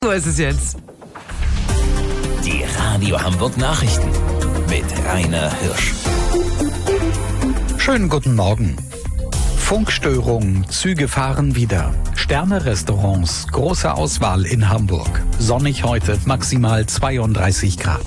So ist es jetzt. Die Radio Hamburg Nachrichten mit Rainer Hirsch. Schönen guten Morgen. Funkstörung, Züge fahren wieder. Sterne-Restaurants, große Auswahl in Hamburg. Sonnig heute, maximal 32 Grad.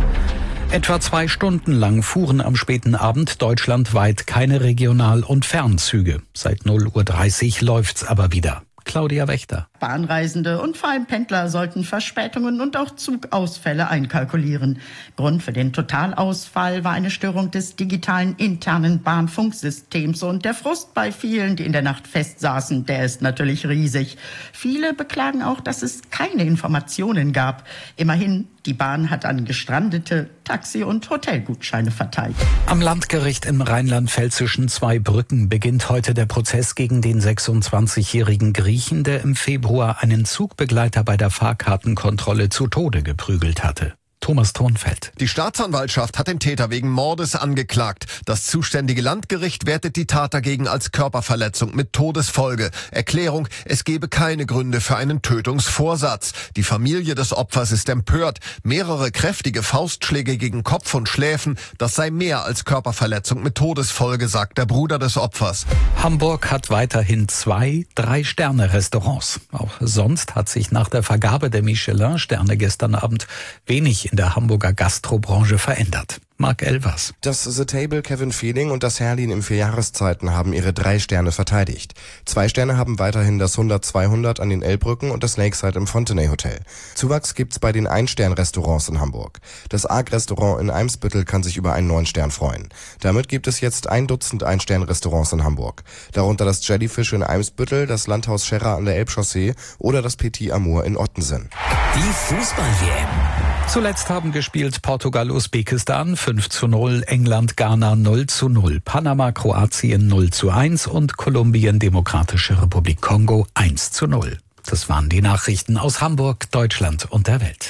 Etwa 2 Stunden lang fuhren am späten Abend deutschlandweit keine Regional- und Fernzüge. Seit 0:30 Uhr läuft's aber wieder. Claudia Wächter. Bahnreisende und vor allem Pendler sollten Verspätungen und auch Zugausfälle einkalkulieren. Grund für den Totalausfall war eine Störung des digitalen internen Bahnfunksystems. Und der Frust bei vielen, die in der Nacht festsaßen, der ist natürlich riesig. Viele beklagen auch, dass es keine Informationen gab. Immerhin, die Bahn hat an Gestrandete Taxi- und Hotelgutscheine verteilt. Am Landgericht im rheinland-pfälzischen Zweibrücken beginnt heute der Prozess gegen den 26-jährigen Griechen, der im Februar einen Zugbegleiter bei der Fahrkartenkontrolle zu Tode geprügelt hatte. Thomas Thornfeld. Die Staatsanwaltschaft hat den Täter wegen Mordes angeklagt. Das zuständige Landgericht wertet die Tat dagegen als Körperverletzung mit Todesfolge. Erklärung: Es gebe keine Gründe für einen Tötungsvorsatz. Die Familie des Opfers ist empört. Mehrere kräftige Faustschläge gegen Kopf und Schläfen, das sei mehr als Körperverletzung mit Todesfolge, sagt der Bruder des Opfers. Hamburg hat weiterhin 2 3-Sterne-Restaurants. Auch sonst hat sich nach der Vergabe der Michelin-Sterne gestern Abend wenig in der Hamburger Gastrobranche verändert. Marc Elvers. Das The Table, Kevin Feeling und das Herlin im 4 Jahreszeiten haben ihre 3 Sterne verteidigt. 2 Sterne haben weiterhin das 100-200 an den Elbbrücken und das Lakeside im Fontenay Hotel. Zuwachs gibt's bei den 1-Stern-Restaurants in Hamburg. Das Arc-Restaurant in Eimsbüttel kann sich über einen 9 Stern freuen. Damit gibt es jetzt 1 Dutzend 1-Stern-Restaurants in Hamburg. Darunter das Jellyfish in Eimsbüttel, das Landhaus Scherrer an der Elbchaussee oder das Petit Amour in Ottensen. Die Fußball-WM. Zuletzt haben gespielt Portugal-Usbekistan 5:0, England-Ghana 0:0, Panama-Kroatien 0:1 und Kolumbien-Demokratische Republik Kongo 1:0. Das waren die Nachrichten aus Hamburg, Deutschland und der Welt.